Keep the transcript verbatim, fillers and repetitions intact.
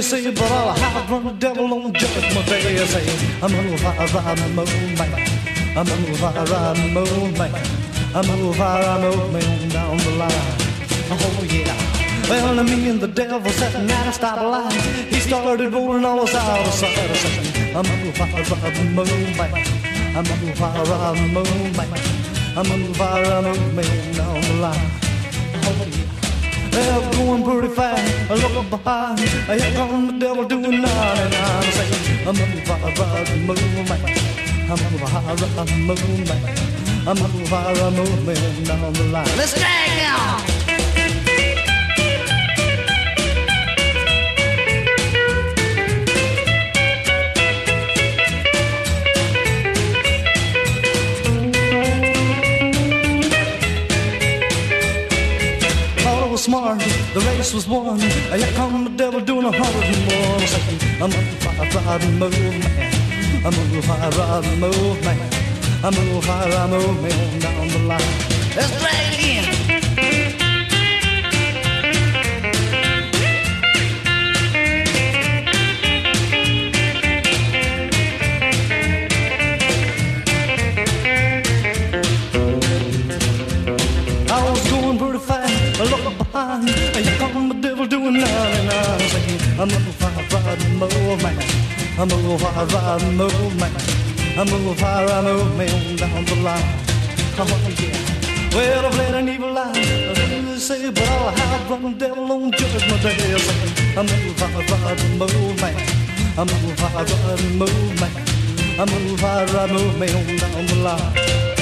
say, but I'll hide from the devil on Judgment Day. I say, I'm gonna fire, ride the moon, man. I'm gonna fire, ride the moon, man. I'm gonna fire, ride the moon down the line. Oh yeah. Well, me and the devil sat at a stoplight. He started rolling all us out of sight. I said, I'm gonna fire, ride the moon, man. I'm gonna fire, ride the moon, man. I'm gonna fire, ride the moon down the line. Oh yeah. Well, going pretty fast, I look behind. Here comes the devil doing ninety-nine. Saying, I'm gonna fire, ride the moon, man. I'm gonna fire, ride the moon, man. I'm gonna fire, ride the moon down the line. Let's drag now. Smart, the race was won. Here come the devil doing a hundred and one. Saying, I'm gonna fire, ride the moon, man. I'm gonna fire, ride the moon, man. I'm gonna fire, ride the moon down the line. Let's drag it again. I was going pretty fast. I look behind, here come the devil doing ninety-nine. Saying, I'm gonna fire, ride the moon, man. I'm gonna fire, ride the moon, man. I'm gonna fire, ride the moon down the line. Oh yeah. Well, I've led an evil life, they say, but I'll hide from the devil on Judgment Day. Saying, I'm gonna fire, ride the moon, man. I'm gonna fire, ride the moon, man. I'm gonna fire, ride the moon down the line.